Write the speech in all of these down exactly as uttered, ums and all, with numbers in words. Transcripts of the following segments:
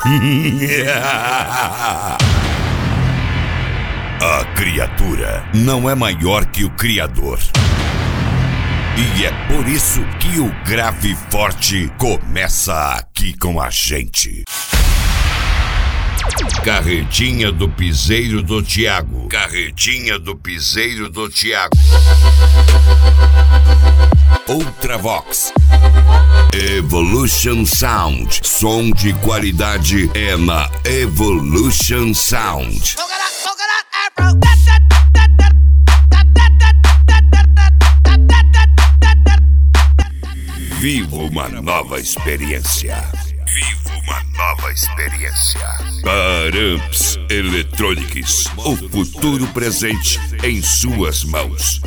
A criatura não é maior que o Criador. E é por isso que o Grave Forte começa aqui com a gente. Carretinha do Piseiro do Thiago. Carretinha do Piseiro do Thiago. Ultravox. Evolution Sound. Som de qualidade é na Evolution Sound. Viva uma nova experiência. Viva uma nova experiência. Paramps Electronics. O futuro presente em suas mãos.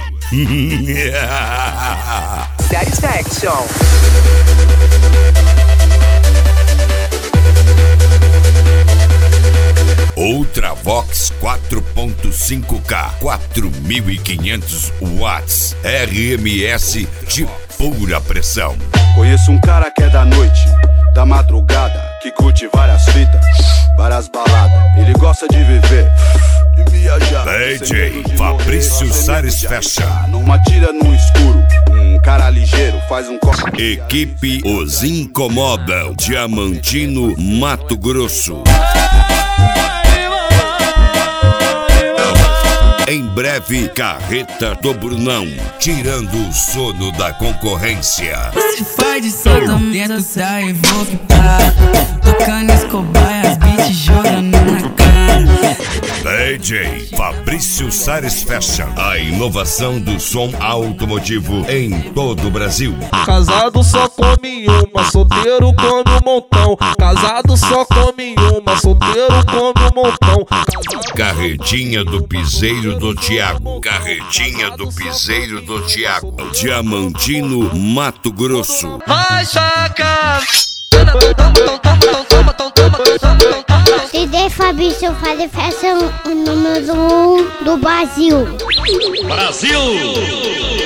Satisfaction. Ultravox quatro ponto cinco K, quatro mil e quinhentos watts, R M S de pura pressão. Conheço um cara que é da noite, da madrugada, que curte várias fitas, várias baladas. Ele gosta de viver, de viajar. D J Fabrício Sares Fashion. Não atira no escuro, um cara ligeiro faz um copo. Equipe Os Incomodam, Diamantino, Mato Grosso. Em breve, Carreta do Brunão, tirando o sono da concorrência. Se faz de solta dentro da Evoque pra tocando as cobaias, beat jogando na cara. D J Fabrício Sares Fashion, a inovação do som automotivo em todo o Brasil. Casado só come uma, solteiro come um montão. Casado só come uma, solteiro come um montão. Carretinha do Piseiro do Thiago. Carretinha do Piseiro do Thiago. Diamantino, Mato Grosso. Vai sacar! D J Fabrício Sares Fashion, o número um do Brasil. Brasil!